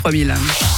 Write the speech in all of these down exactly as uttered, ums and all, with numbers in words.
trois mille.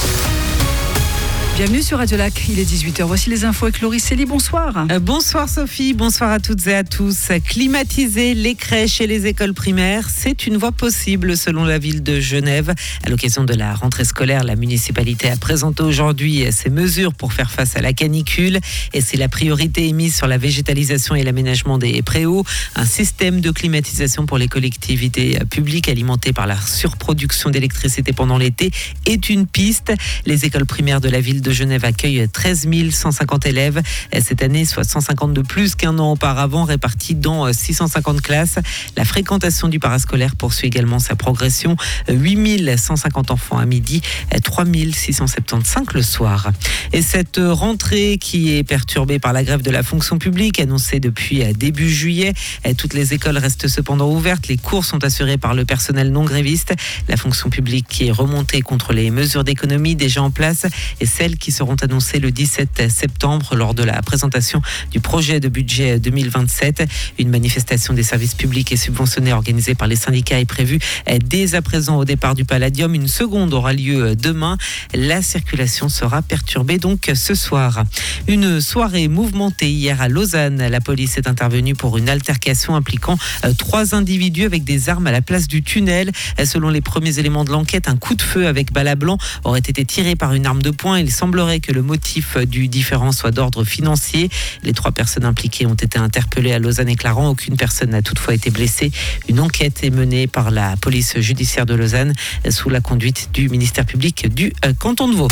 Bienvenue sur Radio Lac, il est dix-huit heures. Voici les infos avec Laurie Célie, bonsoir. Euh, bonsoir Sophie, bonsoir à toutes et à tous. Climatiser les crèches et les écoles primaires, c'est une voie possible selon la ville de Genève. À l'occasion de la rentrée scolaire, la municipalité a présenté aujourd'hui ses mesures pour faire face à la canicule. Et c'est la priorité émise sur la végétalisation et l'aménagement des préaux. Un système de climatisation pour les collectivités publiques alimenté par la surproduction d'électricité pendant l'été est une piste. Les écoles primaires de la ville de Genève accueille treize mille cent cinquante élèves cette année, soit cent cinquante de plus qu'un an auparavant, répartis dans six cent cinquante classes. La fréquentation du parascolaire poursuit également sa progression. huit mille cent cinquante enfants à midi, trois mille six cent soixante-quinze le soir. Et cette rentrée qui est perturbée par la grève de la fonction publique, annoncée depuis début juillet, toutes les écoles restent cependant ouvertes. Les cours sont assurés par le personnel non gréviste. La fonction publique qui est remontée contre les mesures d'économie déjà en place et celles qui seront annoncées le dix-sept septembre lors de la présentation du projet de budget deux mille vingt-sept. Une manifestation des services publics et subventionnés organisée par les syndicats est prévue dès à présent au départ du Palladium. Une seconde aura lieu demain. La circulation sera perturbée donc ce soir. Une soirée mouvementée hier à Lausanne. La police est intervenue pour une altercation impliquant trois individus avec des armes à la place du tunnel. Selon les premiers éléments de l'enquête, un coup de feu avec balle à blanc aurait été tiré par une arme de poing. Il semblerait que le motif du différend soit d'ordre financier. Les trois personnes impliquées ont été interpellées à Lausanne et Clarens. Aucune personne n'a toutefois été blessée. Une enquête est menée par la police judiciaire de Lausanne sous la conduite du ministère public du canton de Vaud.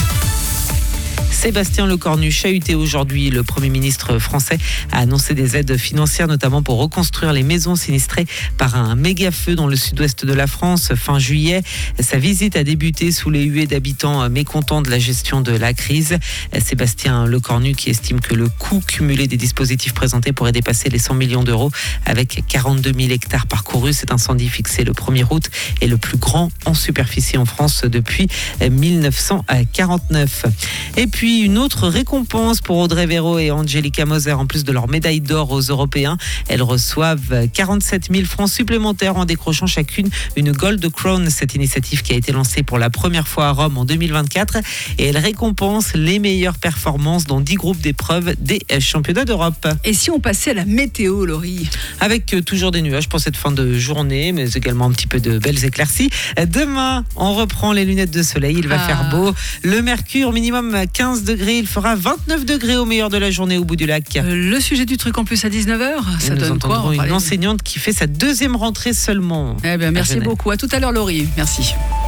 Sébastien Lecornu, chahuté aujourd'hui. Le Premier ministre français a annoncé des aides financières, notamment pour reconstruire les maisons sinistrées par un méga feu dans le sud-ouest de la France fin juillet. Sa visite a débuté sous les huées d'habitants mécontents de la gestion de la crise. Sébastien Lecornu qui estime que le coût cumulé des dispositifs présentés pourrait dépasser les cent millions d'euros avec quarante-deux mille hectares parcourus. Cet incendie fixé le premier août est le plus grand en superficie en France depuis mille neuf cent quarante-neuf. Et puis une autre récompense pour Audrey Véro et Angelica Moser. En plus de leur médaille d'or aux Européens, elles reçoivent quarante-sept mille francs supplémentaires en décrochant chacune une Gold Crown. Cette initiative qui a été lancée pour la première fois à Rome en deux mille vingt-quatre et elle récompense les meilleures performances dans dix groupes d'épreuves des championnats d'Europe. Et si on passait à la météo, Laurie ? Avec toujours des nuages pour cette fin de journée, mais également un petit peu de belles éclaircies. Demain, on reprend les lunettes de soleil. Il va ah. faire beau. Le mercure minimum quinze degrés, il fera vingt-neuf degrés au meilleur de la journée au bout du lac. Euh, le sujet du truc en plus à dix-neuf heures, ça nous donne quoi ? Une enseignante qui fait sa deuxième rentrée seulement. Eh bien, merci beaucoup. À tout à l'heure, Laurie. Merci.